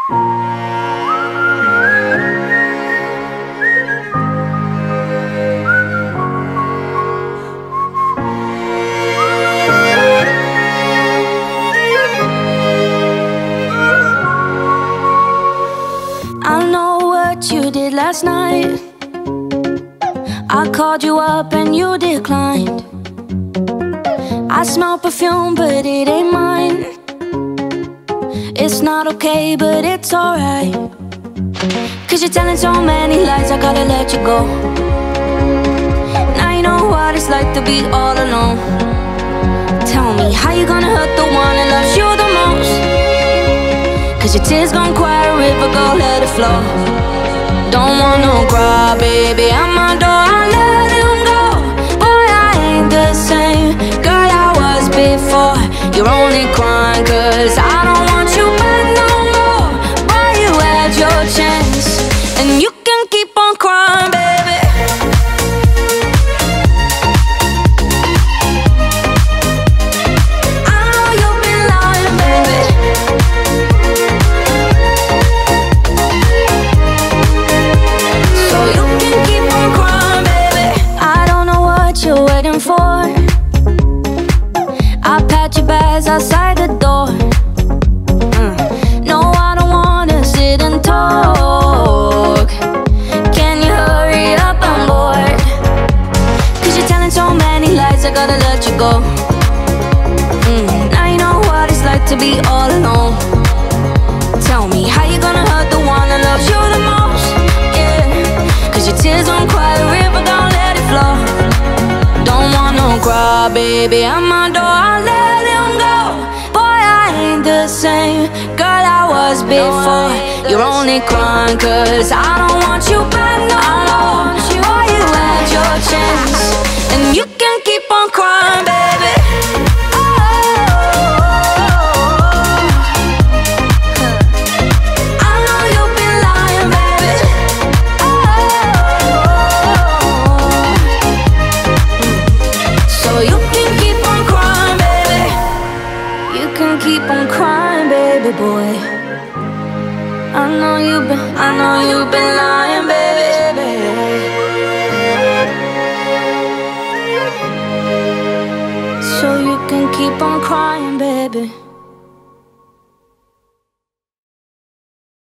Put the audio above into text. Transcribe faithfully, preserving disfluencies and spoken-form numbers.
You did last night. I called you up and you declined. I smell perfume but it ain't mine. It's not okay but it's alright. Cause you're telling so many lies, I gotta let you go. Now you know what it's like to be all alone. Tell me, how you gonna hurt the one that loves you the most? Cause your tears gon' quiet a river, go let it flow. Don't want no cry, baby, at my door, I let him go. Boy, I ain't the same girl I was before. You're only crying cause I don't want you back no more. Boy, you had your chance, and you can keep on crying, baby. I know you've been lying, baby. You're waiting for. I packed your bags outside the door. mm. No, I don't wanna sit and talk. Can you hurry up, I'm bored. Cause you're telling so many lies, I gotta let you go. mm. Now you know what it's like to be all alone. Tell me, how you gonna hurt the one that loves you the most? Yeah, cause your tears don't cry the river, don't let it flow. Don't want no cry, baby, at my door, I let him go. Boy, I ain't the same girl I was before. You're only crying cause I don't want you back no more. Boy, you had your chance, and you can keep on crying, baby. Keep on crying, baby boy. I know you've been, I know you've been